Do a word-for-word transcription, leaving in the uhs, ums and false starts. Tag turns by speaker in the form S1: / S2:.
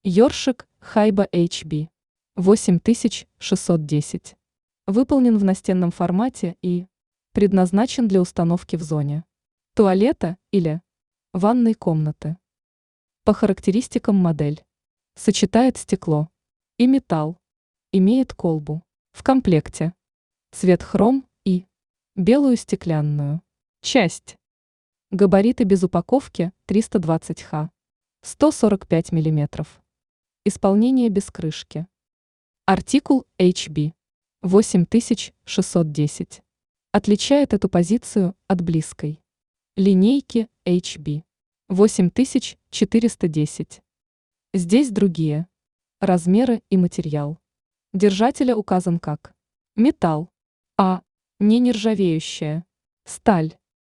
S1: Ёршик Хайба эйч би восемь тысяч шестьсот десять. Выполнен в настенном формате и предназначен для установки в зоне туалета или ванной комнаты. По характеристикам модель сочетает стекло и металл, имеет колбу. В комплекте цвет хром и белую стеклянную часть. Габариты без упаковки триста двадцать ха, сто сорок пять миллиметров. Исполнение без крышки. Артикул эйч би восемь тысяч шестьсот десять. Отличает эту позицию от близкой линейки эйч би восемь тысяч четыреста десять. Здесь другие размеры и материал держателя указан как металл, а не нержавеющая сталь.